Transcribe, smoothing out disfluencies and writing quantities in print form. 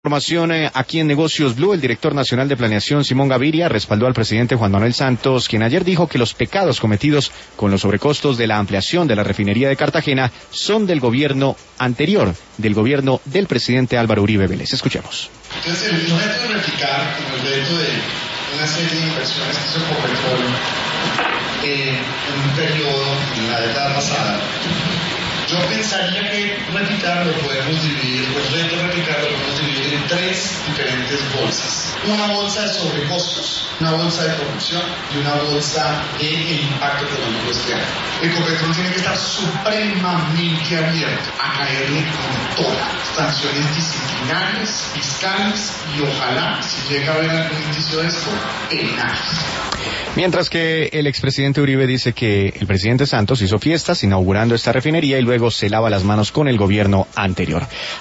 Información aquí en Negocios Blue. El director nacional de Planeación, Simón Gaviria, respaldó al presidente Juan Manuel Santos, quien ayer dijo que los pecados cometidos con los sobrecostos de la ampliación de la refinería de Cartagena son del gobierno anterior, del gobierno del presidente Álvaro Uribe Vélez. Escuchemos. Entonces, el reto de replicar, como el reto de una serie de inversiones que hizo Ecopetrol en un periodo, en la década pasada, yo pensaría que replicarlo podemos dividir, el reto de replicarlo lo podemos dividir en tres diferentes bolsas. Una bolsa de sobrecostos, una bolsa de corrupción y una bolsa de impacto económico este año. Ecopetrol tiene que estar supremamente abierto a caerle con todas sanciones disciplinarias, fiscales y ojalá, si llega a haber algún indicio de esto, penales. Mientras que el expresidente Uribe dice que el presidente Santos hizo fiestas inaugurando esta refinería y luego se lava las manos con el gobierno anterior.